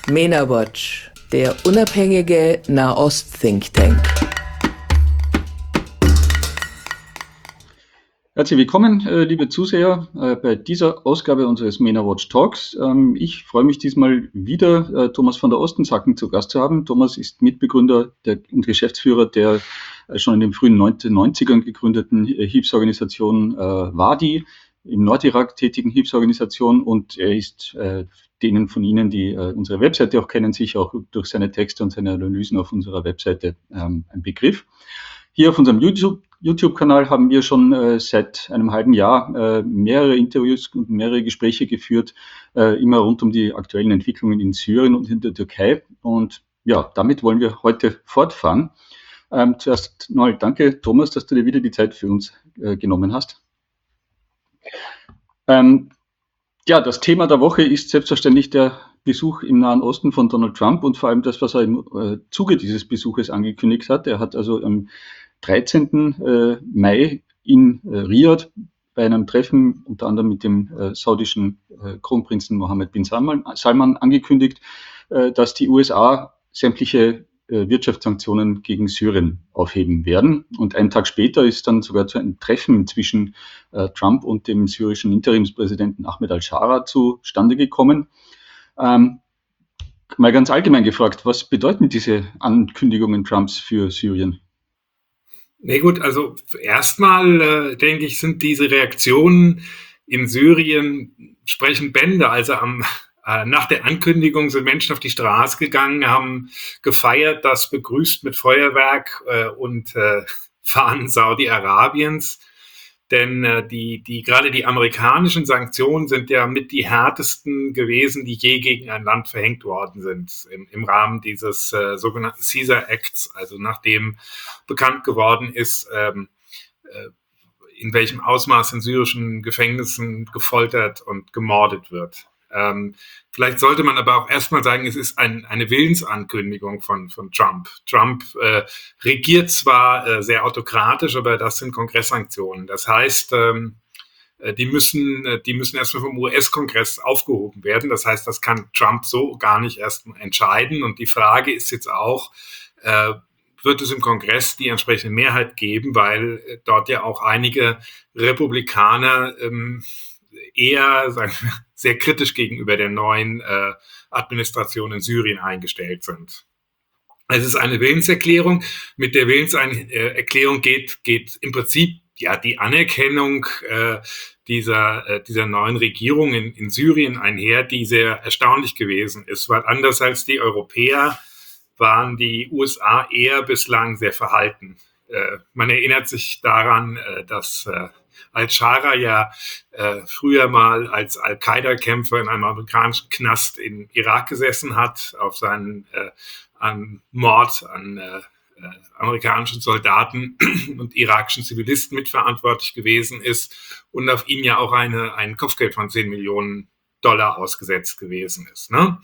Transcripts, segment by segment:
MENA Watch, der unabhängige Nahost-Think Tank. Herzlich willkommen, liebe Zuseher, bei dieser Ausgabe unseres MENA Watch Talks. Ich freue mich diesmal wieder, Thomas von der Ostensacken zu Gast zu haben. Thomas ist Mitbegründer und Geschäftsführer der schon in den frühen 1990ern gegründeten Hilfsorganisation WADI, im Nordirak tätigen Hilfsorganisation, und er ist denen von Ihnen, die unsere Webseite auch kennen, sicher auch durch seine Texte und seine Analysen auf unserer Webseite ein Begriff. Hier auf unserem YouTube-Kanal haben wir schon seit einem halben Jahr mehrere Interviews und mehrere Gespräche geführt, immer rund um die aktuellen Entwicklungen in Syrien und in der Türkei. Und ja, damit wollen wir heute fortfahren. Zuerst mal danke, Thomas, dass du dir wieder die Zeit für uns genommen hast. Ja, das Thema der Woche ist selbstverständlich der Besuch im Nahen Osten von Donald Trump und vor allem das, was er im Zuge dieses Besuches angekündigt hat. Er hat also am 13. Mai in Riyadh bei einem Treffen unter anderem mit dem saudischen Kronprinzen Mohammed bin Salman angekündigt, dass die USA sämtliche Wirtschaftssanktionen gegen Syrien aufheben werden. Und einen Tag später ist dann sogar zu einem Treffen zwischen Trump und dem syrischen Interimspräsidenten Ahmed al-Shara zustande gekommen. Mal ganz allgemein gefragt, was bedeuten diese Ankündigungen Trumps für Syrien? Nee, gut, also erstmal denke ich, sind diese Reaktionen in Syrien sprechen Bände. Also nach der Ankündigung sind Menschen auf die Straße gegangen, haben gefeiert, das begrüßt mit Feuerwerk und Fahnen Saudi-Arabiens. Denn gerade die amerikanischen Sanktionen sind ja mit die härtesten gewesen, die je gegen ein Land verhängt worden sind im Rahmen dieses sogenannten Caesar Acts, also nachdem bekannt geworden ist, in welchem Ausmaß in syrischen Gefängnissen gefoltert und gemordet wird. Vielleicht sollte man aber auch erstmal sagen, es ist eine Willensankündigung von Trump. Trump regiert zwar sehr autokratisch, aber das sind Kongresssanktionen. Das heißt, die müssen erstmal vom US-Kongress aufgehoben werden. Das heißt, das kann Trump so gar nicht erst entscheiden. Und die Frage ist jetzt auch, wird es im Kongress die entsprechende Mehrheit geben, weil dort ja auch einige Republikaner eher, sagen wir, sehr kritisch gegenüber der neuen Administration in Syrien eingestellt sind. Es ist eine Willenserklärung. Mit der Willenserklärung geht im Prinzip ja die Anerkennung dieser neuen Regierung in Syrien einher, die sehr erstaunlich gewesen ist, weil anders als die Europäer waren die USA eher bislang sehr verhalten. Man erinnert sich daran, dass al-Shara ja früher mal als Al-Qaida-Kämpfer in einem amerikanischen Knast im Irak gesessen hat, auf seinen Mord an amerikanischen Soldaten und irakischen Zivilisten mitverantwortlich gewesen ist und auf ihn ja auch ein Kopfgeld von $10 Millionen ausgesetzt gewesen ist. Ne?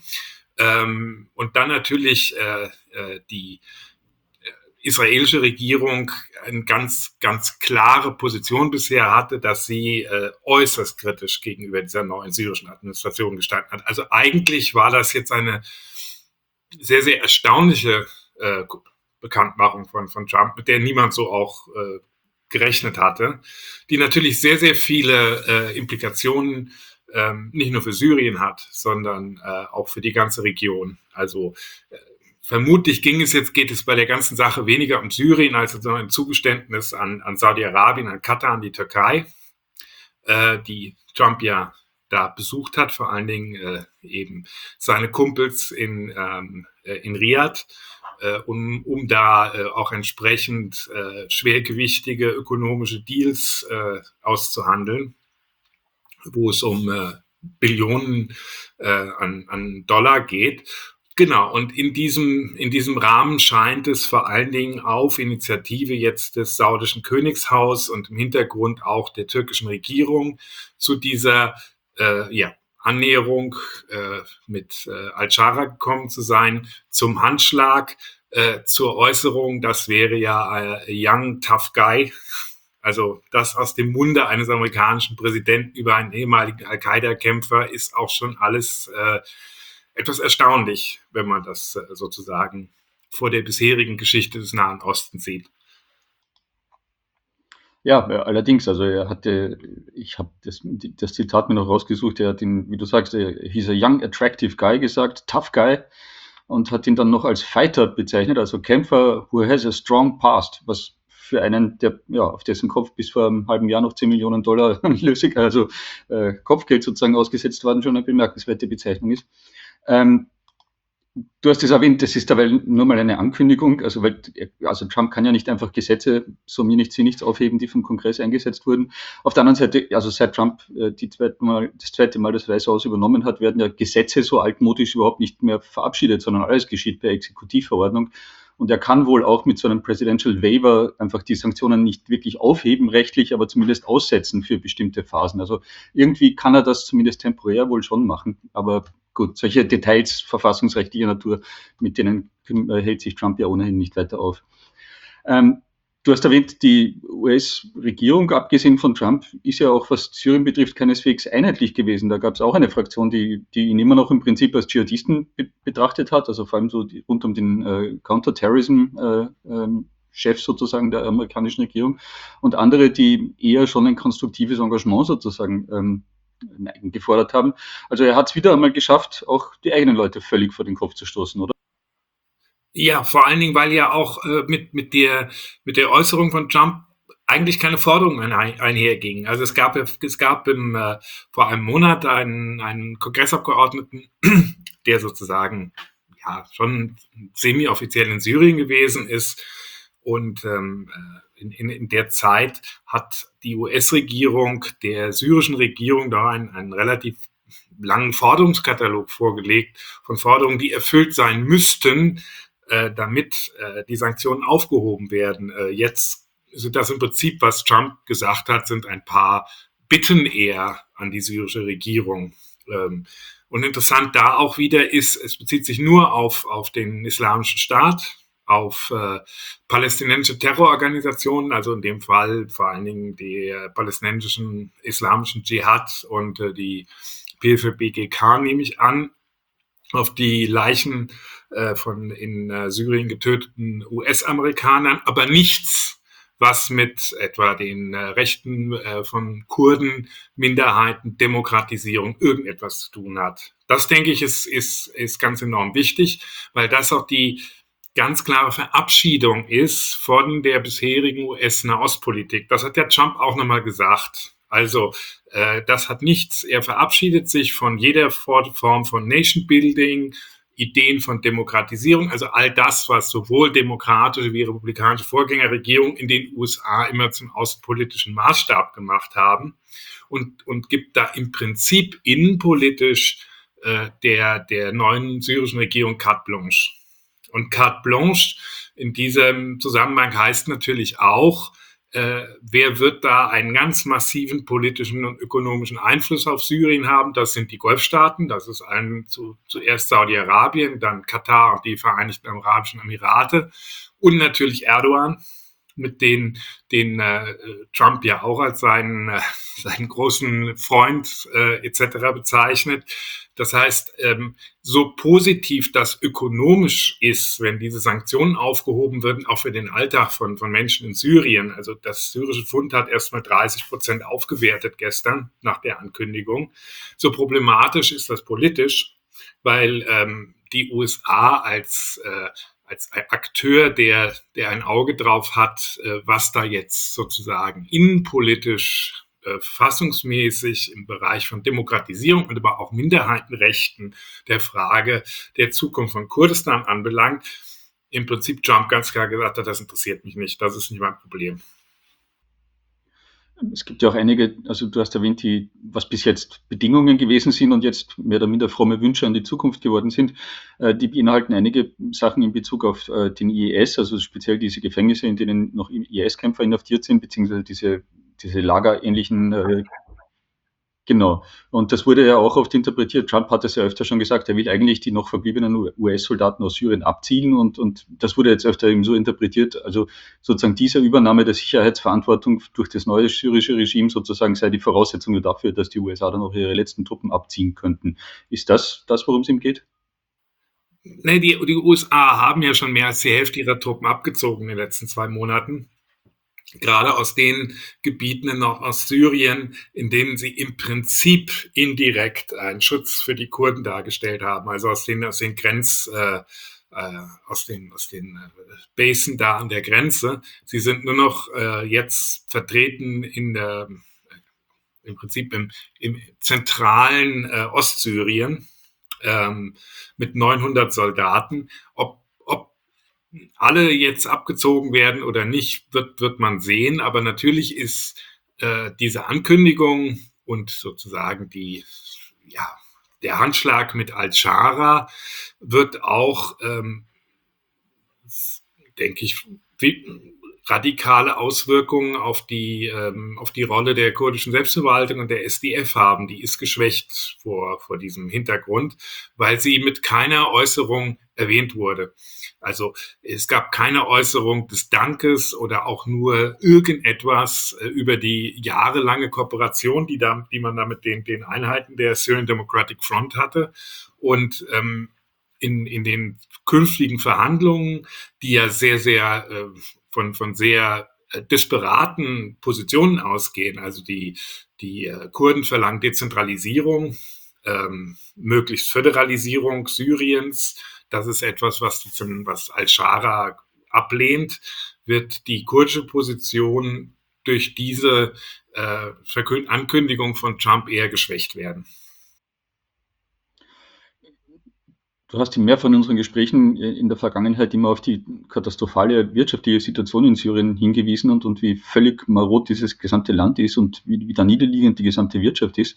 Und dann natürlich die israelische Regierung eine ganz, ganz klare Position bisher hatte, dass sie äußerst kritisch gegenüber dieser neuen syrischen Administration gestanden hat. Also eigentlich war das jetzt eine sehr, sehr erstaunliche Bekanntmachung von Trump, mit der niemand so auch gerechnet hatte, die natürlich sehr, sehr viele Implikationen nicht nur für Syrien hat, sondern auch für die ganze Region. Also vermutlich geht es bei der ganzen Sache weniger um Syrien als um ein Zugeständnis an Saudi-Arabien, an Katar, an die Türkei, die Trump ja da besucht hat, vor allen Dingen eben seine Kumpels in Riyadh, um da auch entsprechend schwergewichtige ökonomische Deals auszuhandeln, wo es um Billionen an Dollar geht. Genau, und in diesem Rahmen scheint es vor allen Dingen auf Initiative jetzt des saudischen Königshaus und im Hintergrund auch der türkischen Regierung zu dieser Annäherung mit al-Shara gekommen zu sein, zum Handschlag, zur Äußerung, das wäre ja a young, tough guy, also das aus dem Munde eines amerikanischen Präsidenten über einen ehemaligen Al-Qaida-Kämpfer ist auch schon alles etwas erstaunlich, wenn man das sozusagen vor der bisherigen Geschichte des Nahen Ostens sieht. Ja, allerdings, also ich habe das Zitat mir noch rausgesucht, er hat ihn, wie du sagst, he's a young, attractive guy gesagt, tough guy, und hat ihn dann noch als Fighter bezeichnet, also Kämpfer who has a strong past, was für einen, der, ja, auf dessen Kopf bis vor einem halben Jahr noch 10 Millionen Dollar Lösegeld, also Kopfgeld sozusagen ausgesetzt worden, schon eine bemerkenswerte Bezeichnung ist. Du hast es erwähnt, das ist dabei nur mal eine Ankündigung, also Trump kann ja nicht einfach Gesetze, so mir nichts, sie nichts aufheben, die vom Kongress eingesetzt wurden. Auf der anderen Seite, also seit Trump das zweite Mal das Weiße Haus übernommen hat, werden ja Gesetze so altmodisch überhaupt nicht mehr verabschiedet, sondern alles geschieht per Exekutivverordnung. Und er kann wohl auch mit so einem Presidential Waiver einfach die Sanktionen nicht wirklich aufheben rechtlich, aber zumindest aussetzen für bestimmte Phasen. Also irgendwie kann er das zumindest temporär wohl schon machen. Aber gut, solche Details verfassungsrechtlicher Natur, mit denen hält sich Trump ja ohnehin nicht weiter auf. Du hast erwähnt, die US-Regierung, abgesehen von Trump, ist ja auch, was Syrien betrifft, keineswegs einheitlich gewesen. Da gab es auch eine Fraktion, die ihn immer noch im Prinzip als Dschihadisten betrachtet hat, also vor allem so rund um den Counterterrorism-Chef sozusagen der amerikanischen Regierung, und andere, die eher schon ein konstruktives Engagement sozusagen gefordert haben. Also er hat es wieder einmal geschafft, auch die eigenen Leute völlig vor den Kopf zu stoßen, oder? Ja, vor allen Dingen, weil ja auch mit der Äußerung von Trump eigentlich keine Forderungen einhergingen. Also es gab vor einem Monat einen Kongressabgeordneten, der sozusagen ja schon semi-offiziell in Syrien gewesen ist, und in der Zeit hat die US-Regierung der syrischen Regierung da einen relativ langen Forderungskatalog vorgelegt von Forderungen, die erfüllt sein müssten, damit die Sanktionen aufgehoben werden. Jetzt sind das im Prinzip, was Trump gesagt hat, sind ein paar Bitten eher an die syrische Regierung. Und interessant da auch wieder ist, es bezieht sich nur auf den Islamischen Staat, auf palästinensische Terrororganisationen, also in dem Fall vor allen Dingen die palästinensischen islamischen Dschihad und die PFLP-GK, nehme ich an, auf die Leichen von in Syrien getöteten US-Amerikanern, aber nichts, was mit etwa den Rechten von Kurden, Minderheiten, Demokratisierung, irgendetwas zu tun hat. Das, denke ich, ist ganz enorm wichtig, weil das auch die ganz klare Verabschiedung ist von der bisherigen US-Nahostpolitik. Das hat ja Trump auch nochmal gesagt. Also das hat nichts. Er verabschiedet sich von jeder Form von Nation-Building, Ideen von Demokratisierung, also all das, was sowohl demokratische wie republikanische Vorgängerregierungen in den USA immer zum außenpolitischen Maßstab gemacht haben, und gibt da im Prinzip innenpolitisch der neuen syrischen Regierung carte blanche. Und carte blanche in diesem Zusammenhang heißt natürlich auch, wer wird da einen ganz massiven politischen und ökonomischen Einfluss auf Syrien haben? Das sind die Golfstaaten, das ist zuerst Saudi-Arabien, dann Katar und die Vereinigten Arabischen Emirate und natürlich Erdogan, mit den Trump ja auch als seinen großen Freund etc. bezeichnet. Das heißt, so positiv das ökonomisch ist, wenn diese Sanktionen aufgehoben werden, auch für den Alltag von Menschen in Syrien. Also das syrische Pfund hat erstmal 30% aufgewertet gestern nach der Ankündigung. So problematisch ist das politisch, weil die USA als Akteur, der ein Auge drauf hat, was da jetzt sozusagen innenpolitisch, verfassungsmäßig im Bereich von Demokratisierung und aber auch Minderheitenrechten der Frage der Zukunft von Kurdistan anbelangt, im Prinzip Trump ganz klar gesagt hat, das interessiert mich nicht, das ist nicht mein Problem. Es gibt ja auch einige, also du hast erwähnt, was bis jetzt Bedingungen gewesen sind und jetzt mehr oder minder fromme Wünsche an die Zukunft geworden sind, die beinhalten einige Sachen in Bezug auf den IS, also speziell diese Gefängnisse, in denen noch IS-Kämpfer inhaftiert sind, beziehungsweise diese lagerähnlichen, genau. Und das wurde ja auch oft interpretiert. Trump hat es ja öfter schon gesagt, er will eigentlich die noch verbliebenen US-Soldaten aus Syrien abziehen und das wurde jetzt öfter eben so interpretiert. Also sozusagen diese Übernahme der Sicherheitsverantwortung durch das neue syrische Regime sozusagen sei die Voraussetzung dafür, dass die USA dann auch ihre letzten Truppen abziehen könnten. Ist das, worum es ihm geht? Nee, die USA haben ja schon mehr als die Hälfte ihrer Truppen abgezogen in den letzten 2 Monaten. Gerade aus den Gebieten in Syrien, in denen sie im Prinzip indirekt einen Schutz für die Kurden dargestellt haben, also aus den Basen da an der Grenze. Sie sind nur noch jetzt vertreten im Prinzip im zentralen Ostsyrien mit 900 Soldaten. Ob alle jetzt abgezogen werden oder nicht, wird man sehen. Aber natürlich ist diese Ankündigung und sozusagen der Handschlag mit Al-Shara wird auch, denke ich, radikale Auswirkungen auf die Rolle der kurdischen Selbstverwaltung und der SDF haben. Die ist geschwächt vor diesem Hintergrund, weil sie mit keiner Äußerung erwähnt wurde. Also es gab keine Äußerung des Dankes oder auch nur irgendetwas über die jahrelange Kooperation, die man da mit den Einheiten der Syrian Democratic Front hatte. Und in den künftigen Verhandlungen, die ja sehr, sehr von sehr disparaten Positionen ausgehen. Also die Kurden verlangen Dezentralisierung, möglichst Föderalisierung Syriens. Das ist etwas, was Al-Shara ablehnt, wird die kurdische Position durch diese Ankündigung von Trump eher geschwächt werden. Du hast in mehreren von unseren Gesprächen in der Vergangenheit immer auf die katastrophale wirtschaftliche Situation in Syrien hingewiesen und wie völlig marod dieses gesamte Land ist und wie da niederliegend die gesamte Wirtschaft ist.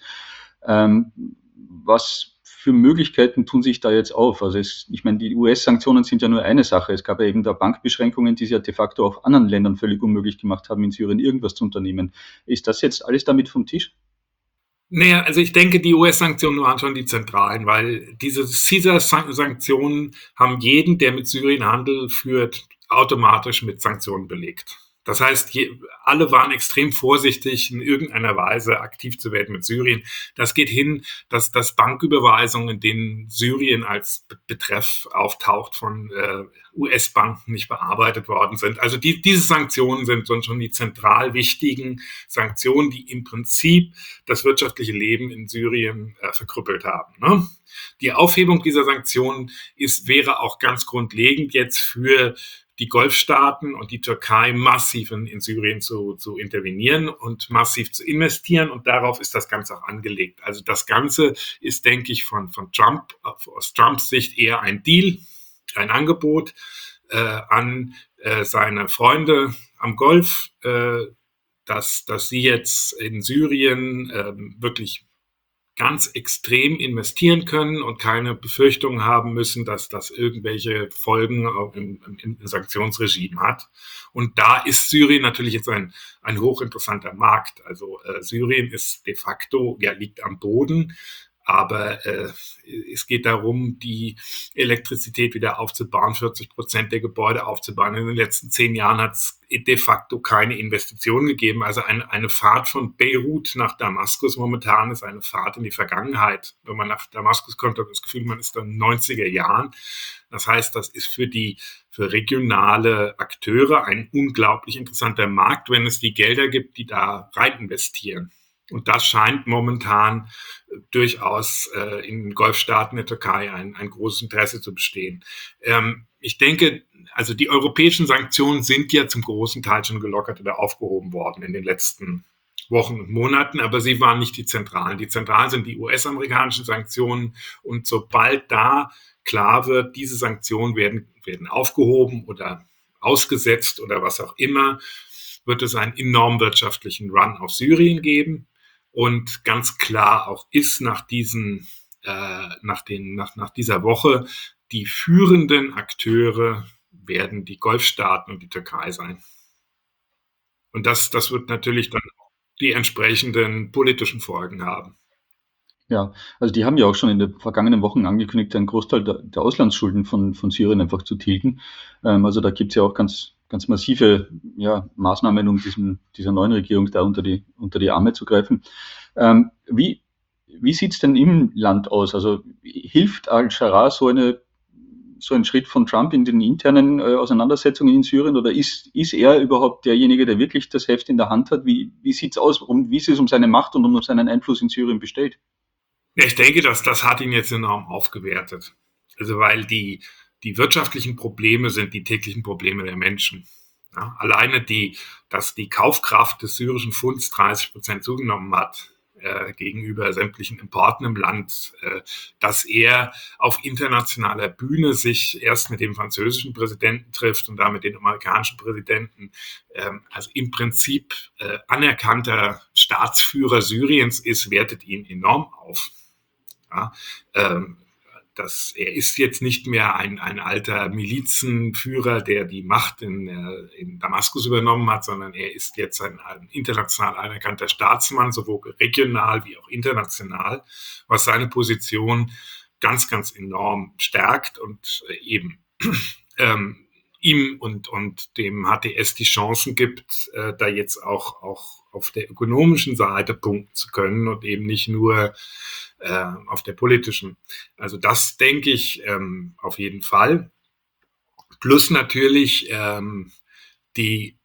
Was für Möglichkeiten tun sich da jetzt auf? Also ich meine, die US-Sanktionen sind ja nur eine Sache. Es gab ja eben da Bankbeschränkungen, die es ja de facto auch anderen Ländern völlig unmöglich gemacht haben, in Syrien irgendwas zu unternehmen. Ist das jetzt alles damit vom Tisch? Naja, also ich denke, die US-Sanktionen waren schon die zentralen, weil diese CISA-Sanktionen haben jeden, der mit Syrien Handel führt, automatisch mit Sanktionen belegt. Das heißt, alle waren extrem vorsichtig, in irgendeiner Weise aktiv zu werden mit Syrien. Das geht hin, dass Banküberweisungen, in denen Syrien als Betreff auftaucht, von US-Banken nicht bearbeitet worden sind. Also diese Sanktionen sind schon die zentral wichtigen Sanktionen, die im Prinzip das wirtschaftliche Leben in Syrien verkrüppelt haben. Ne? Die Aufhebung dieser Sanktionen wäre auch ganz grundlegend jetzt für die Golfstaaten und die Türkei massiv in Syrien zu intervenieren und massiv zu investieren. Und darauf ist das Ganze auch angelegt. Also das Ganze ist, denke ich, aus Trumps Sicht eher ein Deal, ein Angebot an seine Freunde am Golf, dass sie jetzt in Syrien wirklich ganz extrem investieren können und keine Befürchtungen haben müssen, dass das irgendwelche Folgen im Sanktionsregime hat. Und da ist Syrien natürlich jetzt ein hochinteressanter Markt. Also Syrien ist de facto, liegt am Boden, aber es geht darum, die Elektrizität wieder aufzubauen, 40% der Gebäude aufzubauen. In den letzten 10 Jahren hat es de facto keine Investitionen gegeben. Also eine Fahrt von Beirut nach Damaskus momentan ist eine Fahrt in die Vergangenheit. Wenn man nach Damaskus kommt, hat man das Gefühl, man ist da in den 90er Jahren. Das heißt, das ist für regionale Akteure ein unglaublich interessanter Markt, wenn es die Gelder gibt, die da rein investieren. Und das scheint momentan durchaus in Golfstaaten der Türkei ein großes Interesse zu bestehen. Ich denke, also die europäischen Sanktionen sind ja zum großen Teil schon gelockert oder aufgehoben worden in den letzten Wochen und Monaten, aber sie waren nicht die zentralen. Die zentralen sind die US-amerikanischen Sanktionen. Und sobald da klar wird, diese Sanktionen werden aufgehoben oder ausgesetzt oder was auch immer, wird es einen enormen wirtschaftlichen Run auf Syrien geben. Und ganz klar auch ist nach dieser Woche, die führenden Akteure werden die Golfstaaten und die Türkei sein. Und das wird natürlich dann die entsprechenden politischen Folgen haben. Ja, also die haben ja auch schon in den vergangenen Wochen angekündigt, einen Großteil der Auslandsschulden von Syrien einfach zu tilgen. Also da gibt es ja auch ganz massive Maßnahmen, um dieser neuen Regierung da unter die Arme zu greifen. Wie sieht es denn im Land aus? Also hilft Al-Shara so eine so ein Schritt von Trump in den internen Auseinandersetzungen in Syrien, oder ist er überhaupt derjenige, der wirklich das Heft in der Hand hat? Wie sieht es aus? Wie ist es um seine Macht und um seinen Einfluss in Syrien bestellt? Ja, ich denke, dass das hat ihn jetzt enorm aufgewertet. Also weil die wirtschaftlichen Probleme sind die täglichen Probleme der Menschen. Ja, alleine dass die Kaufkraft des syrischen Pfunds 30% zugenommen hat gegenüber sämtlichen Importen im Land, dass er auf internationaler Bühne sich erst mit dem französischen Präsidenten trifft und dann mit dem amerikanischen Präsidenten, also im Prinzip anerkannter Staatsführer Syriens ist, wertet ihn enorm auf. Ja, er ist jetzt nicht mehr ein alter Milizenführer, der die Macht in Damaskus übernommen hat, sondern er ist jetzt ein international anerkannter Staatsmann, sowohl regional wie auch international, was seine Position ganz, ganz enorm stärkt und eben ihm und dem HTS die Chancen gibt, da jetzt auch auf der ökonomischen Seite punkten zu können und eben nicht nur auf der politischen. Also das denke ich auf jeden Fall. Plus natürlich die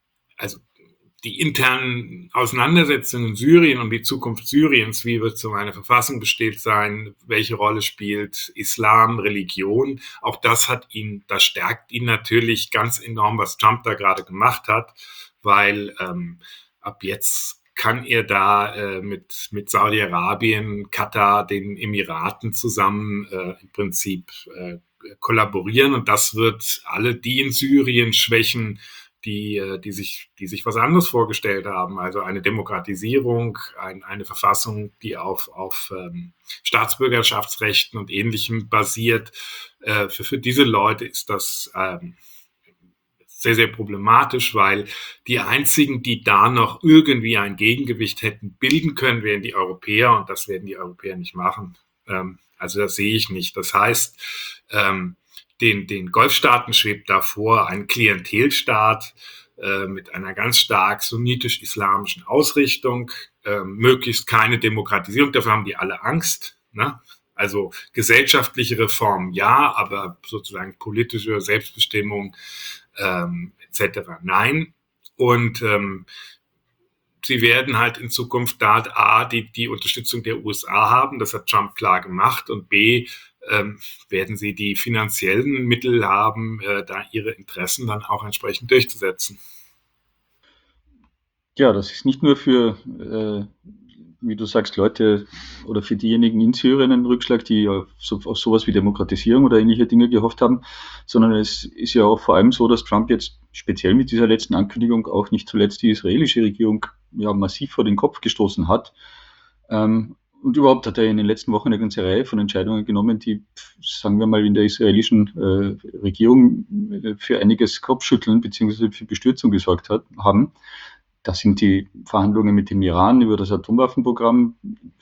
internen Auseinandersetzungen in Syrien und die Zukunft Syriens, wie wird so eine Verfassung bestellt sein, welche Rolle spielt Islam, Religion, auch das stärkt ihn natürlich ganz enorm, was Trump da gerade gemacht hat, weil ab jetzt kann er da mit Saudi-Arabien, Katar, den Emiraten zusammen im Prinzip kollaborieren, und das wird alle die in Syrien schwächen, die sich was anderes vorgestellt haben, also eine Demokratisierung, eine Verfassung, die auf Staatsbürgerschaftsrechten und Ähnlichem basiert. Für diese Leute ist das sehr, sehr problematisch, weil die einzigen, die da noch irgendwie ein Gegengewicht hätten bilden können, wären die Europäer, und das werden die Europäer nicht machen. Also das sehe ich nicht. Das heißt, den Golfstaaten schwebt davor ein Klientelstaat mit einer ganz stark sunnitisch-islamischen Ausrichtung, möglichst keine Demokratisierung, dafür haben die alle Angst, ne? Also gesellschaftliche Reformen ja, aber sozusagen politische Selbstbestimmung etc. nein. Und sie werden halt in Zukunft da A, die Unterstützung der USA haben, das hat Trump klar gemacht, und B, werden sie die finanziellen Mittel haben, da ihre Interessen dann auch entsprechend durchzusetzen. Ja, das ist nicht nur für, wie du sagst, Leute oder für diejenigen in Syrien ein Rückschlag, die auf sowas wie Demokratisierung oder ähnliche Dinge gehofft haben, sondern es ist ja auch vor allem so, dass Trump jetzt speziell mit dieser letzten Ankündigung auch nicht zuletzt die israelische Regierung ja massiv vor den Kopf gestoßen hat. Und überhaupt hat er in den letzten Wochen eine ganze Reihe von Entscheidungen genommen, die, sagen wir mal, in der israelischen Regierung für einiges Kopfschütteln bzw. für Bestürzung gesorgt haben. Das sind die Verhandlungen mit dem Iran über das Atomwaffenprogramm.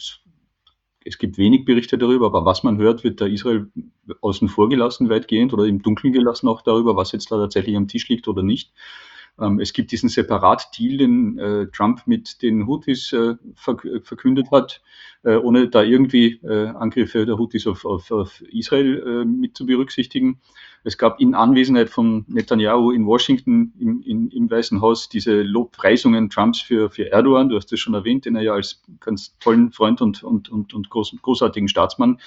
Es gibt wenig Berichte darüber, aber was man hört, wird da Israel außen vor gelassen weitgehend oder im Dunkeln gelassen auch darüber, was jetzt da tatsächlich am Tisch liegt oder nicht. Es gibt diesen Separat-Deal, den Trump mit den Houthis verkündet hat, ohne da irgendwie Angriffe der Houthis auf Israel mit zu berücksichtigen. Es gab in Anwesenheit von Netanyahu in Washington im Weißen Haus diese Lobpreisungen Trumps für Erdogan, du hast es schon erwähnt, den er ja als ganz tollen Freund und großartigen Staatsmann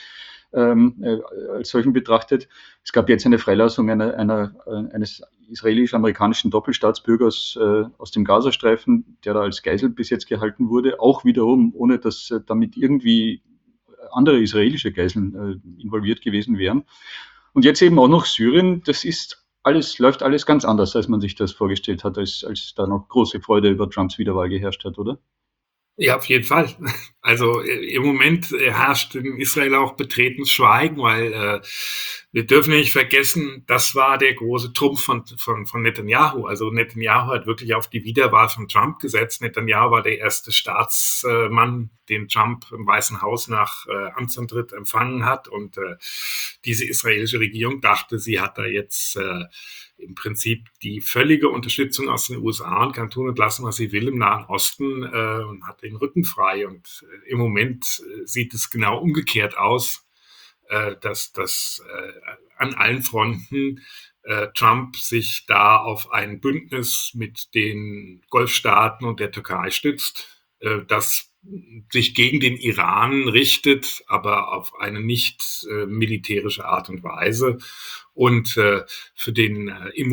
als solchen betrachtet. Es gab jetzt eine Freilassung eines israelisch-amerikanischen Doppelstaatsbürgers aus dem Gazastreifen, der da als Geisel bis jetzt gehalten wurde, auch wiederum, ohne dass damit irgendwie andere israelische Geiseln involviert gewesen wären. Und jetzt eben auch noch Syrien, läuft alles ganz anders, als man sich das vorgestellt hat, als da noch große Freude über Trumps Wiederwahl geherrscht hat, oder? Ja, auf jeden Fall. Also im Moment herrscht in Israel auch betretenes Schweigen, weil wir dürfen nicht vergessen, das war der große Trumpf von Netanyahu. Also Netanyahu hat wirklich auf die Wiederwahl von Trump gesetzt. Netanyahu war der erste Staatsmann, den Trump im Weißen Haus nach Amtsantritt empfangen hat. Und diese israelische Regierung dachte, sie hat da jetzt im Prinzip die völlige Unterstützung aus den USA und kann tun und lassen, was sie will im Nahen Osten, und hat den Rücken frei. Und im Moment sieht es genau umgekehrt aus. dass an allen Fronten Trump sich da auf ein Bündnis mit den Golfstaaten und der Türkei stützt, das sich gegen den Iran richtet, aber auf eine nicht militärische Art und Weise. Und für den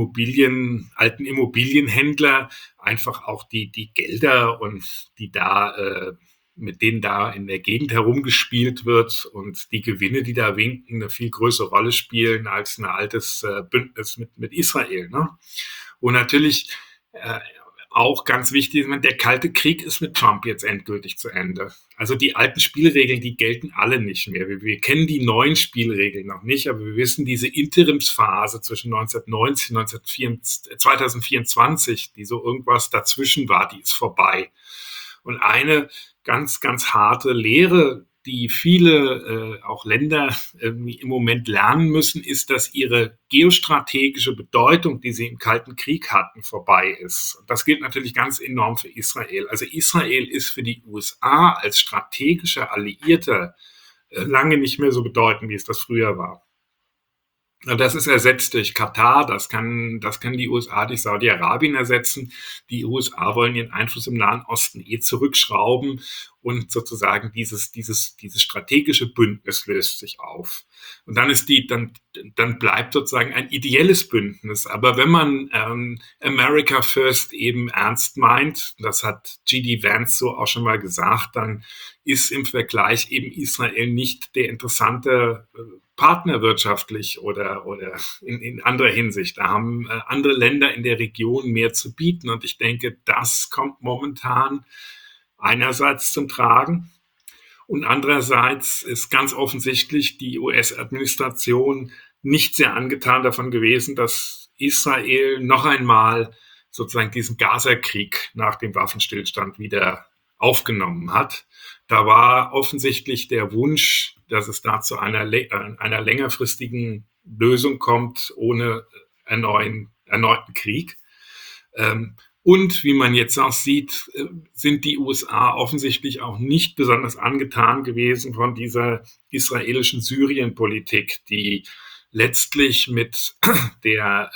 alten Immobilienhändler einfach auch die Gelder und die da mit denen da in der Gegend herumgespielt wird und die Gewinne, die da winken, eine viel größere Rolle spielen als ein altes Bündnis mit Israel. Ne? Und natürlich auch ganz wichtig, der Kalte Krieg ist mit Trump jetzt endgültig zu Ende. Also die alten Spielregeln, die gelten alle nicht mehr. Wir kennen die neuen Spielregeln noch nicht, aber wir wissen, diese Interimsphase zwischen 1990 und 2024, die so irgendwas dazwischen war, die ist vorbei. Und eine ganz, ganz harte Lehre, die viele auch Länder irgendwie im Moment lernen müssen, ist, dass ihre geostrategische Bedeutung, die sie im Kalten Krieg hatten, vorbei ist. Und das gilt natürlich ganz enorm für Israel. Also Israel ist für die USA als strategischer Alliierter lange nicht mehr so bedeutend, wie es das früher war. Das ist ersetzt durch Katar, das kann die USA durch Saudi-Arabien ersetzen. Die USA wollen ihren Einfluss im Nahen Osten zurückschrauben und sozusagen dieses strategische Bündnis löst sich auf. Und dann bleibt sozusagen ein ideelles Bündnis. Aber wenn man America First eben ernst meint, das hat G.D. Vance so auch schon mal gesagt, dann ist im Vergleich eben Israel nicht der interessante Partner wirtschaftlich oder in anderer Hinsicht. Da haben andere Länder in der Region mehr zu bieten. Und ich denke, das kommt momentan einerseits zum Tragen. Und andererseits ist ganz offensichtlich die US-Administration nicht sehr angetan davon gewesen, dass Israel noch einmal sozusagen diesen Gaza-Krieg nach dem Waffenstillstand wieder aufgenommen hat. Da war offensichtlich der Wunsch, dass es da zu einer längerfristigen Lösung kommt, ohne erneuten Krieg. Und wie man jetzt auch sieht, sind die USA offensichtlich auch nicht besonders angetan gewesen von dieser israelischen Syrien-Politik, die letztlich mit der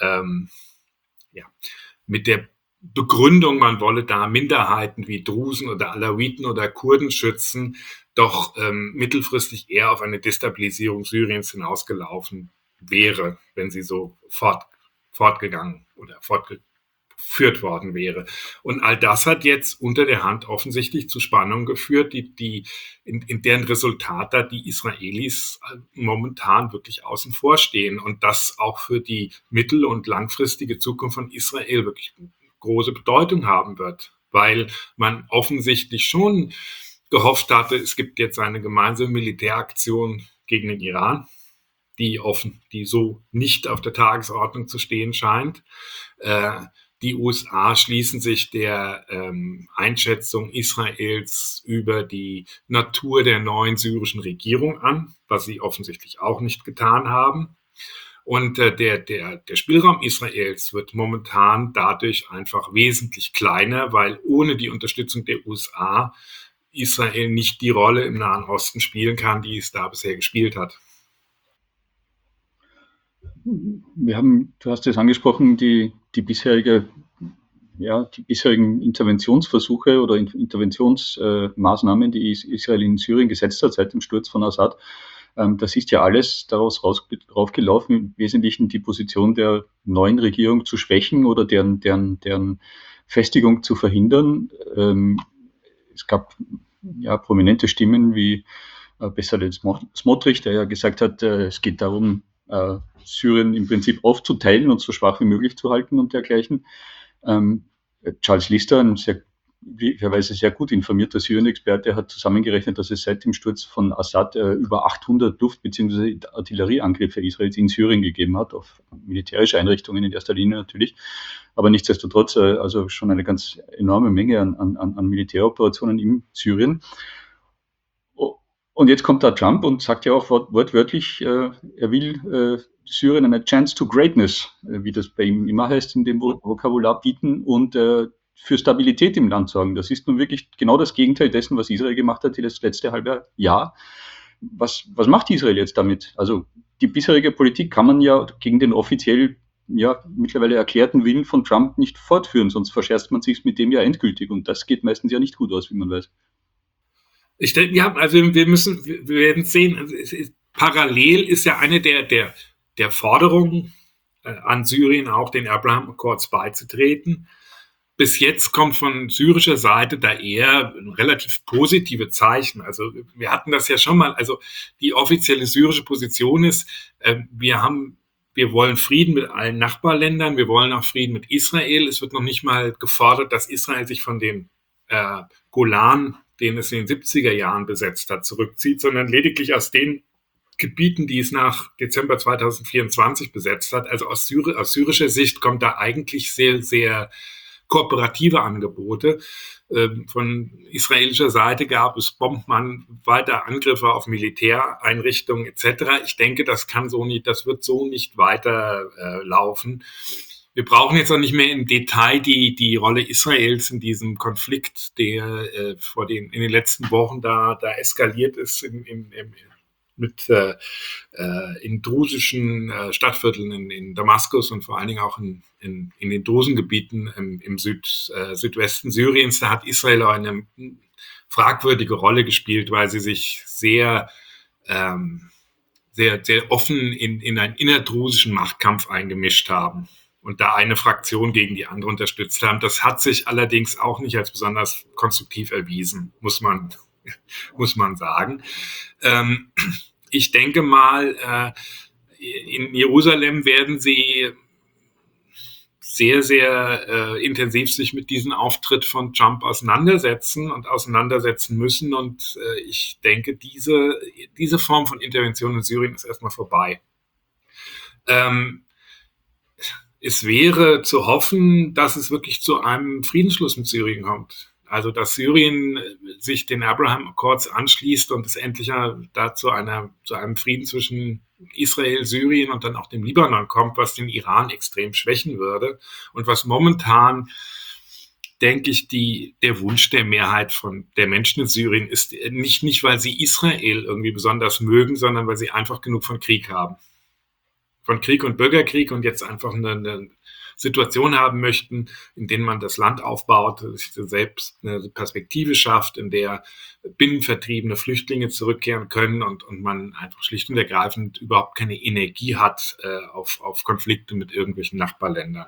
Begründung, man wolle da Minderheiten wie Drusen oder Alawiten oder Kurden schützen, doch mittelfristig eher auf eine Destabilisierung Syriens hinausgelaufen wäre, wenn sie so fortgegangen oder fortgeführt worden wäre. Und all das hat jetzt unter der Hand offensichtlich zu Spannungen geführt, in deren Resultat da die Israelis momentan wirklich außen vor stehen und das auch für die mittel- und langfristige Zukunft von Israel wirklich große Bedeutung haben wird, weil man offensichtlich schon gehofft hatte, es gibt jetzt eine gemeinsame Militäraktion gegen den Iran, die so nicht auf der Tagesordnung zu stehen scheint. Die USA schließen sich der Einschätzung Israels über die Natur der neuen syrischen Regierung an, was sie offensichtlich auch nicht getan haben. Und der Spielraum Israels wird momentan dadurch einfach wesentlich kleiner, weil ohne die Unterstützung der USA Israel nicht die Rolle im Nahen Osten spielen kann, die es da bisher gespielt hat. Du hast es angesprochen, die bisherigen Interventionsversuche oder Interventionsmaßnahmen, die Israel in Syrien gesetzt hat seit dem Sturz von Assad. Das ist ja alles raufgelaufen, im Wesentlichen die Position der neuen Regierung zu schwächen oder deren Festigung zu verhindern. Es gab ja prominente Stimmen wie Bezalel Smotrich, der ja gesagt hat, es geht darum, Syrien im Prinzip aufzuteilen und so schwach wie möglich zu halten und dergleichen. Charles Lister, ein möglicherweise sehr gut informierter Syrien-Experte, hat zusammengerechnet, dass es seit dem Sturz von Assad über 800 Luft- bzw. Artillerieangriffe Israels in Syrien gegeben hat, auf militärische Einrichtungen in erster Linie natürlich, aber nichtsdestotrotz also schon eine ganz enorme Menge an Militäroperationen in Syrien. Und jetzt kommt da Trump und sagt ja auch wortwörtlich, er will Syrien eine Chance to Greatness, wie das bei ihm immer heißt, in dem Vokabular bieten und für Stabilität im Land sorgen. Das ist nun wirklich genau das Gegenteil dessen, was Israel gemacht hat das letzte halbe Jahr. was macht Israel jetzt damit? Also die bisherige Politik kann man ja gegen den offiziell mittlerweile erklärten Willen von Trump nicht fortführen, sonst verscherzt man sich mit dem ja endgültig und das geht meistens ja nicht gut aus, wie man weiß. Ich denke, ja, also wir werden sehen, also parallel ist ja eine der Forderungen an Syrien auch den Abraham Accords beizutreten. Bis jetzt kommt von syrischer Seite da eher ein relativ positive Zeichen. Also wir hatten das ja schon mal. Also die offizielle syrische Position ist, wir wollen Frieden mit allen Nachbarländern, wir wollen auch Frieden mit Israel. Es wird noch nicht mal gefordert, dass Israel sich von dem Golan, den es in den 70er Jahren besetzt hat, zurückzieht, sondern lediglich aus den Gebieten, die es nach Dezember 2024 besetzt hat. Also aus syrischer Sicht kommt da eigentlich sehr, sehr kooperative Angebote. Von israelischer Seite gab es weiter Angriffe auf Militäreinrichtungen etc. Ich denke, das wird so nicht weiter laufen. Wir brauchen jetzt auch nicht mehr im Detail die Rolle Israels in diesem Konflikt, der in den letzten Wochen da eskaliert ist in drusischen Stadtvierteln in Damaskus und vor allen Dingen auch in den Drusengebieten im Südwesten Syriens. Da hat Israel auch eine fragwürdige Rolle gespielt, weil sie sich sehr, sehr, sehr offen in einen innerdrusischen Machtkampf eingemischt haben und da eine Fraktion gegen die andere unterstützt haben. Das hat sich allerdings auch nicht als besonders konstruktiv erwiesen, muss man sagen. Ich denke mal, in Jerusalem werden sie sehr, sehr intensiv sich mit diesem Auftritt von Trump auseinandersetzen müssen. Und ich denke, diese Form von Intervention in Syrien ist erstmal vorbei. Es wäre zu hoffen, dass es wirklich zu einem Friedensschluss mit Syrien kommt. Also, dass Syrien sich den Abraham Accords anschließt und es endlich zu einem Frieden zwischen Israel, Syrien und dann auch dem Libanon kommt, was den Iran extrem schwächen würde und was momentan, denke ich, der Wunsch der Mehrheit der Menschen in Syrien ist, nicht weil sie Israel irgendwie besonders mögen, sondern weil sie einfach genug von Krieg haben. Von Krieg und Bürgerkrieg und jetzt einfach eine Situation haben möchten, in denen man das Land aufbaut, sich selbst eine Perspektive schafft, in der binnenvertriebene Flüchtlinge zurückkehren können und man einfach schlicht und ergreifend überhaupt keine Energie hat auf Konflikte mit irgendwelchen Nachbarländern.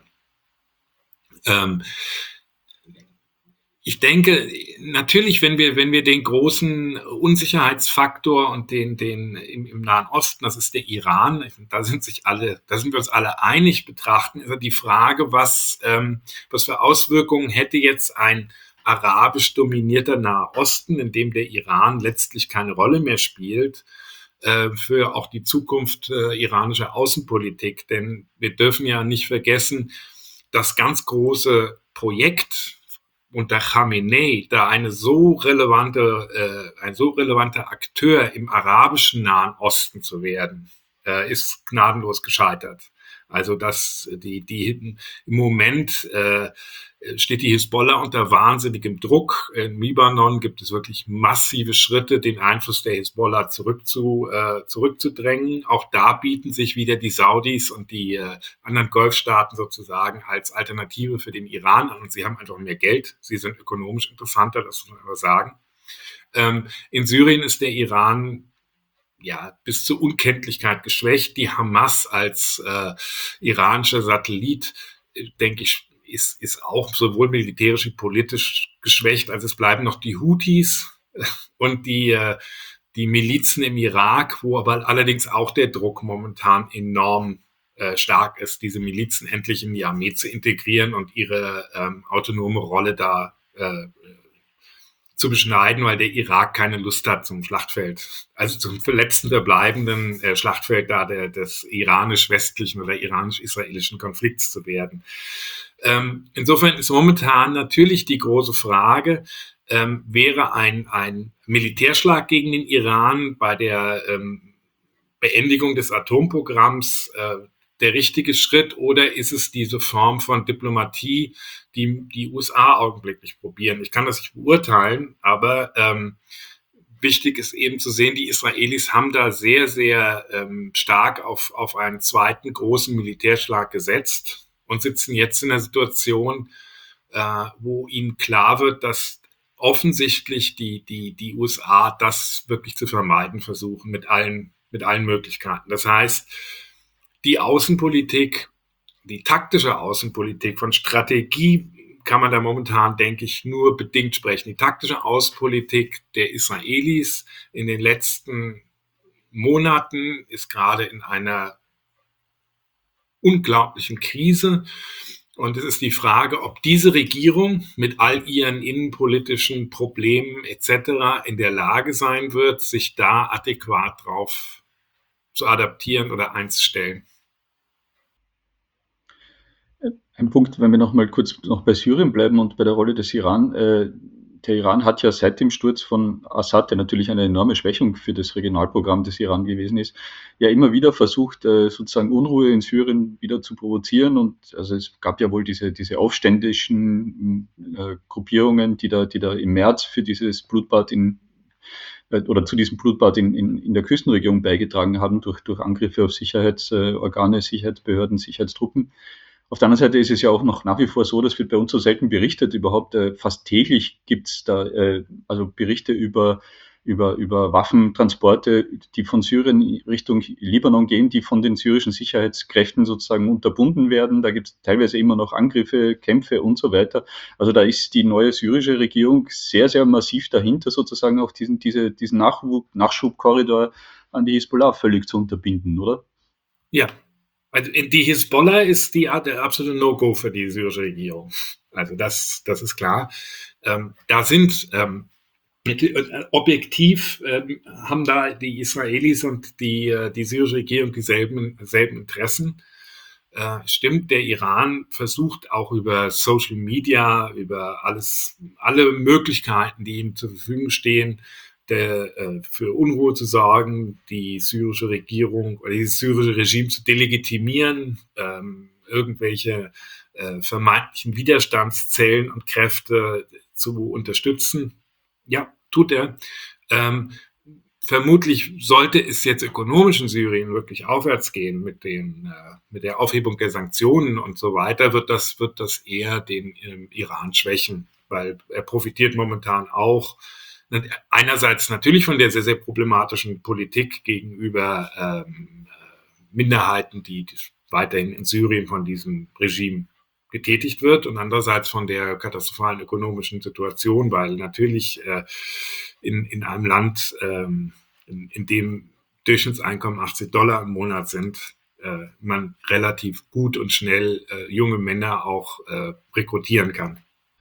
Ich denke, natürlich, wenn wir den großen Unsicherheitsfaktor und den im Nahen Osten, das ist der Iran, da sind wir uns alle einig betrachten, ist die Frage, was für Auswirkungen hätte jetzt ein arabisch dominierter Naher Osten, in dem der Iran letztlich keine Rolle mehr spielt, für auch die Zukunft iranischer Außenpolitik. Denn wir dürfen ja nicht vergessen, das ganz große Projekt unter Khamenei, da ein so relevanter Akteur im arabischen Nahen Osten zu werden, ist gnadenlos gescheitert. Also im Moment steht die Hisbollah unter wahnsinnigem Druck. Im Libanon gibt es wirklich massive Schritte, den Einfluss der Hisbollah zurückzudrängen. Auch da bieten sich wieder die Saudis und die anderen Golfstaaten sozusagen als Alternative für den Iran an. Und sie haben einfach mehr Geld. Sie sind ökonomisch interessanter, das muss man aber sagen. In Syrien ist der Iran bis zur Unkenntlichkeit geschwächt. Die Hamas als iranischer Satellit, denke ich, ist auch sowohl militärisch wie politisch geschwächt. Also es bleiben noch die Houthis und die Milizen im Irak, wo aber allerdings auch der Druck momentan enorm stark ist, diese Milizen endlich in die Armee zu integrieren und ihre autonome Rolle da zu beschneiden, weil der Irak keine Lust hat zum Schlachtfeld, also zum letzten verbleibenden Schlachtfeld da des iranisch-westlichen oder iranisch-israelischen Konflikts zu werden. Insofern ist momentan natürlich die große Frage, wäre ein Militärschlag gegen den Iran bei der Beendigung des Atomprogramms der richtige Schritt oder ist es diese Form von Diplomatie, die USA augenblicklich probieren? Ich kann das nicht beurteilen, aber wichtig ist eben zu sehen, die Israelis haben da sehr, sehr stark auf einen zweiten großen Militärschlag gesetzt und sitzen jetzt in einer Situation, wo ihnen klar wird, dass offensichtlich die USA das wirklich zu vermeiden versuchen mit allen Möglichkeiten. Das heißt, die Außenpolitik, die taktische Außenpolitik, von Strategie kann man da momentan, denke ich, nur bedingt sprechen. Die taktische Außenpolitik der Israelis in den letzten Monaten ist gerade in einer unglaublichen Krise. Und es ist die Frage, ob diese Regierung mit all ihren innenpolitischen Problemen etc. in der Lage sein wird, sich da adäquat drauf zu adaptieren oder einzustellen. Ein Punkt, wenn wir noch mal kurz noch bei Syrien bleiben und bei der Rolle des Iran. Der Iran hat ja seit dem Sturz von Assad, der natürlich eine enorme Schwächung für das Regionalprogramm des Iran gewesen ist, ja immer wieder versucht, sozusagen Unruhe in Syrien wieder zu provozieren. Und also es gab ja wohl diese aufständischen Gruppierungen, die da im März für dieses Blutbad oder zu diesem Blutbad in der Küstenregion beigetragen haben durch Angriffe auf Sicherheitsorgane, Sicherheitsbehörden, Sicherheitstruppen. Auf der anderen Seite ist es ja auch noch nach wie vor so, das wird bei uns so selten berichtet, überhaupt fast täglich gibt es da also Berichte über Waffentransporte, die von Syrien Richtung Libanon gehen, die von den syrischen Sicherheitskräften sozusagen unterbunden werden. Da gibt es teilweise immer noch Angriffe, Kämpfe und so weiter. Also da ist die neue syrische Regierung sehr, sehr massiv dahinter, sozusagen auch diesen Nachschubkorridor an die Hisbollah völlig zu unterbinden, oder? Ja. Also die Hisbollah ist der absolute No-Go für die syrische Regierung. Also das ist klar. Da sind objektiv haben da die Israelis und die syrische Regierung dieselben Interessen. Stimmt, der Iran versucht auch über Social Media, über alle Möglichkeiten, die ihm zur Verfügung stehen, für Unruhe zu sorgen, die syrische Regierung oder dieses syrische Regime zu delegitimieren, irgendwelche vermeintlichen Widerstandszellen und Kräfte zu unterstützen. Ja, tut er. Vermutlich sollte es jetzt ökonomisch in Syrien wirklich aufwärts gehen mit der Aufhebung der Sanktionen und so weiter, wird das eher den Iran schwächen, weil er profitiert momentan auch einerseits natürlich von der sehr, sehr problematischen Politik gegenüber Minderheiten, die weiterhin in Syrien von diesem Regime getätigt wird, und andererseits von der katastrophalen ökonomischen Situation, weil natürlich in einem Land, in dem Durchschnittseinkommen $80 im Monat sind, man relativ gut und schnell junge Männer auch rekrutieren kann.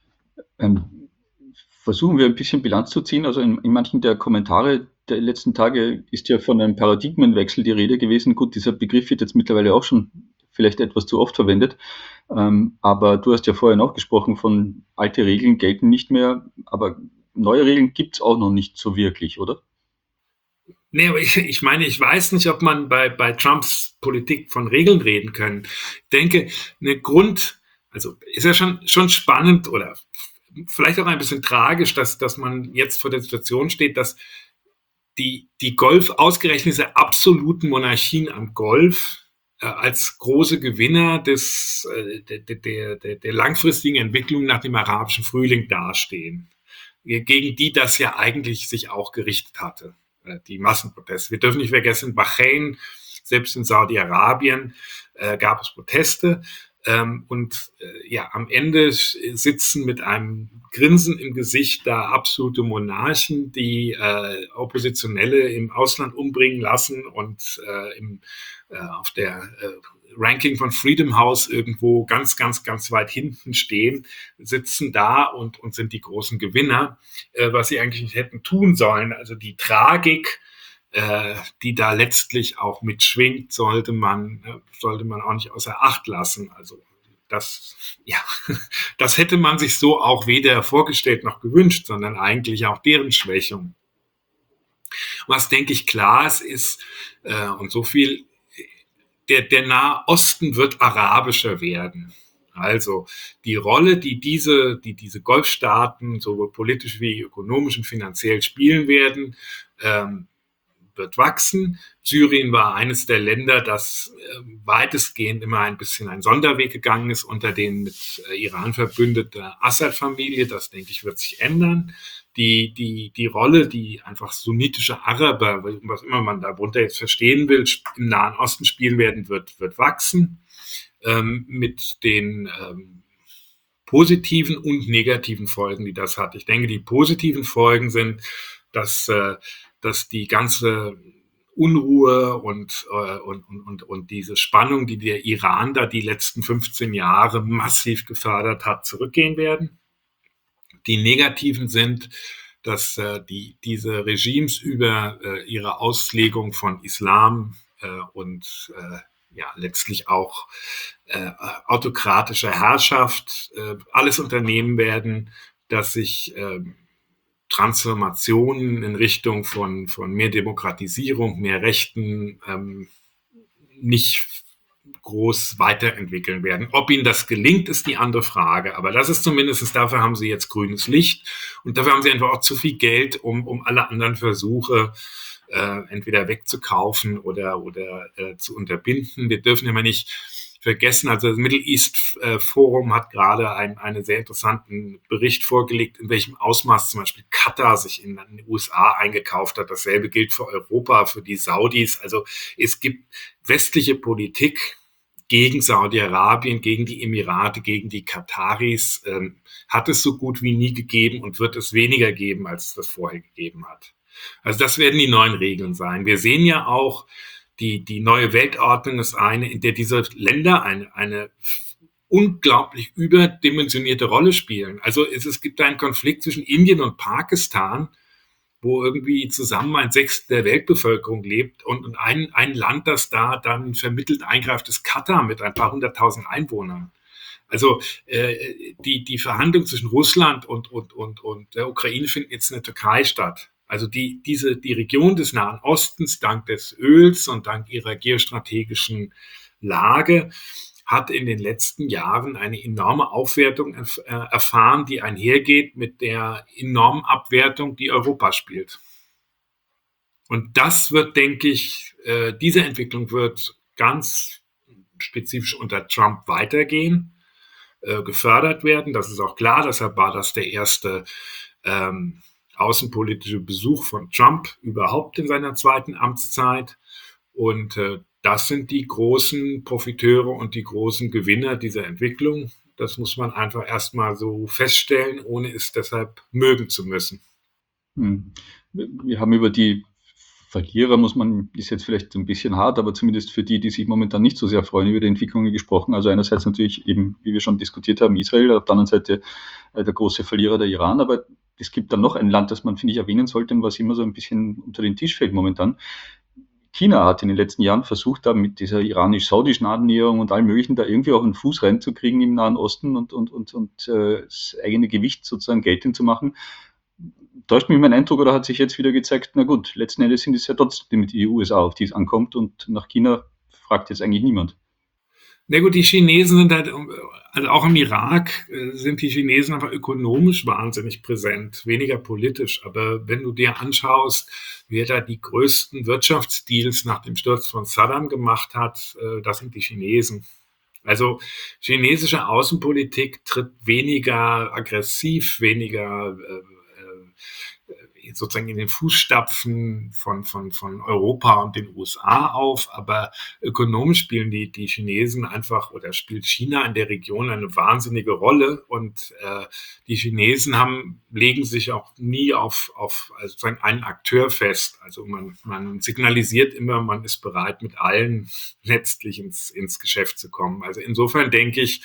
Versuchen wir ein bisschen Bilanz zu ziehen. Also in manchen der Kommentare der letzten Tage ist ja von einem Paradigmenwechsel die Rede gewesen. Gut, dieser Begriff wird jetzt mittlerweile auch schon vielleicht etwas zu oft verwendet. Aber du hast ja vorhin auch gesprochen von alte Regeln gelten nicht mehr, aber neue Regeln gibt es auch noch nicht so wirklich, oder? Nee, aber ich meine, ich weiß nicht, ob man bei Trumps Politik von Regeln reden kann. Ich denke, also ist ja schon spannend oder vielleicht auch ein bisschen tragisch, dass man jetzt vor der Situation steht, dass die Golf, ausgerechnet diese absoluten Monarchien am Golf, als große Gewinner der langfristigen Entwicklung nach dem arabischen Frühling dastehen, gegen die das ja eigentlich sich auch gerichtet hatte, die Massenproteste. Wir dürfen nicht vergessen, in Bahrain, selbst in Saudi-Arabien gab es Proteste. Am Ende sitzen mit einem Grinsen im Gesicht da absolute Monarchen, die Oppositionelle im Ausland umbringen lassen und auf der Ranking von Freedom House irgendwo ganz, ganz, ganz weit hinten stehen, sitzen da und sind die großen Gewinner, was sie eigentlich nicht hätten tun sollen. Also die Tragik, die da letztlich auch mitschwingt, sollte man auch nicht außer Acht lassen. Also das hätte man sich so auch weder vorgestellt noch gewünscht, sondern eigentlich auch deren Schwächung. Was, denke ich, klar ist, und so viel, der Nahe Osten wird arabischer werden. Also die Rolle, die diese Golfstaaten sowohl politisch wie ökonomisch und finanziell spielen werden, wird wachsen. Syrien war eines der Länder, das weitestgehend immer ein bisschen ein Sonderweg gegangen ist unter den mit Iran verbündeten Assad-Familie. Das, denke ich, wird sich ändern. Die Rolle, die einfach sunnitische Araber, was immer man darunter jetzt verstehen will, im Nahen Osten spielen werden, wird wachsen. Mit den positiven und negativen Folgen, die das hat. Ich denke, die positiven Folgen sind, dass die ganze Unruhe und diese Spannung, die der Iran da die letzten 15 Jahre massiv gefördert hat, zurückgehen werden. Die negativen sind, dass diese Regimes über ihre Auslegung von Islam und letztlich auch autokratischer Herrschaft alles unternehmen werden, dass sich Transformationen in Richtung von mehr Demokratisierung, mehr Rechten nicht groß weiterentwickeln werden. Ob ihnen das gelingt, ist die andere Frage. Aber das ist zumindest, dafür haben sie jetzt grünes Licht und dafür haben sie einfach auch zu viel Geld, um alle anderen Versuche entweder wegzukaufen oder zu unterbinden. Wir dürfen immer nicht vergessen, also das Middle East Forum hat gerade einen sehr interessanten Bericht vorgelegt, in welchem Ausmaß zum Beispiel Katar sich in den USA eingekauft hat. Dasselbe gilt für Europa, für die Saudis. Also es gibt westliche Politik gegen Saudi-Arabien, gegen die Emirate, gegen die Kataris, hat es so gut wie nie gegeben und wird es weniger geben, als es das vorher gegeben hat. Also das werden die neuen Regeln sein. Wir sehen ja auch, die neue Weltordnung ist eine, in der diese Länder eine unglaublich überdimensionierte Rolle spielen. Also es gibt einen Konflikt zwischen Indien und Pakistan, wo irgendwie zusammen ein Sechstel der Weltbevölkerung lebt und ein Land, das da dann vermittelt eingreift, ist Katar mit ein paar 100.000 Einwohnern. Also die Verhandlungen zwischen Russland und der Ukraine finden jetzt in der Türkei statt. Also die Region des Nahen Ostens, dank des Öls und dank ihrer geostrategischen Lage, hat in den letzten Jahren eine enorme Aufwertung erfahren, die einhergeht mit der enormen Abwertung, die Europa spielt. Und das wird, denke ich, diese Entwicklung wird ganz spezifisch unter Trump weitergehen, gefördert werden. Das ist auch klar, deshalb war das der erste außenpolitische Besuch von Trump überhaupt in seiner zweiten Amtszeit. Und das sind die großen Profiteure und die großen Gewinner dieser Entwicklung. Das muss man einfach erstmal so feststellen, ohne es deshalb mögen zu müssen. Wir haben über die Verlierer, ist jetzt vielleicht ein bisschen hart, aber zumindest für die sich momentan nicht so sehr freuen, über die Entwicklungen gesprochen. Also einerseits natürlich eben, wie wir schon diskutiert haben, Israel, auf der anderen Seite der große Verlierer, der Iran. Aber es gibt dann noch ein Land, das man, finde ich, erwähnen sollte und was immer so ein bisschen unter den Tisch fällt momentan. China hat in den letzten Jahren versucht, da mit dieser iranisch-saudischen Annäherung und allem Möglichen da irgendwie auch einen Fuß reinzukriegen im Nahen Osten und das eigene Gewicht sozusagen geltend zu machen. Täuscht mich mein Eindruck oder hat sich jetzt wieder gezeigt, na gut, letzten Endes sind es ja trotzdem die USA, auf die es ankommt und nach China fragt jetzt eigentlich niemand. Na gut, die Chinesen sind halt, also auch im Irak sind die Chinesen einfach ökonomisch wahnsinnig präsent, weniger politisch. Aber wenn du dir anschaust, wer da die größten Wirtschaftsdeals nach dem Sturz von Saddam gemacht hat, das sind die Chinesen. Also chinesische Außenpolitik tritt weniger aggressiv, weniger sozusagen in den Fußstapfen von Europa und den USA auf, aber ökonomisch spielen die Chinesen einfach oder spielt China in der Region eine wahnsinnige Rolle und die Chinesen legen sich auch nie auf sozusagen einen Akteur fest. Also man signalisiert immer, man ist bereit, mit allen letztlich ins Geschäft zu kommen. Also insofern denke ich,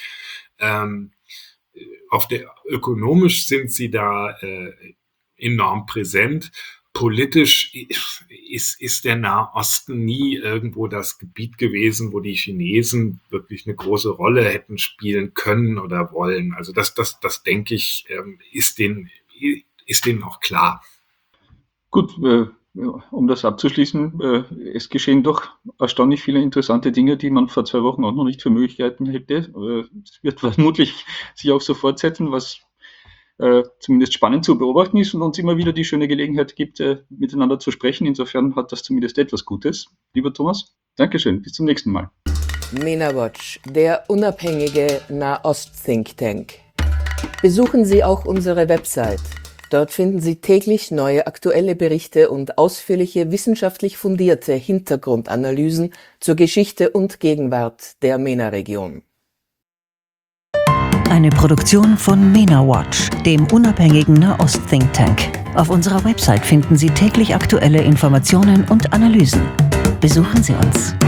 ökonomisch sind sie da enorm präsent. Politisch ist der Nahe Osten nie irgendwo das Gebiet gewesen, wo die Chinesen wirklich eine große Rolle hätten spielen können oder wollen. Also das denke ich, ist denen auch klar. Gut, um das abzuschließen, es geschehen doch erstaunlich viele interessante Dinge, die man vor 2 Wochen auch noch nicht für Möglichkeiten hätte. Es wird vermutlich sich auch so fortsetzen, was zumindest spannend zu beobachten ist und uns immer wieder die schöne Gelegenheit gibt, miteinander zu sprechen. Insofern hat das zumindest etwas Gutes. Lieber Thomas, Dankeschön, bis zum nächsten Mal. MENA-Watch, der unabhängige Nahost-Think Tank. Besuchen Sie auch unsere Website. Dort finden Sie täglich neue aktuelle Berichte und ausführliche wissenschaftlich fundierte Hintergrundanalysen zur Geschichte und Gegenwart der MENA-Region. Eine Produktion von MENA-Watch, dem unabhängigen Nahost-Think Tank. Auf unserer Website finden Sie täglich aktuelle Informationen und Analysen. Besuchen Sie uns.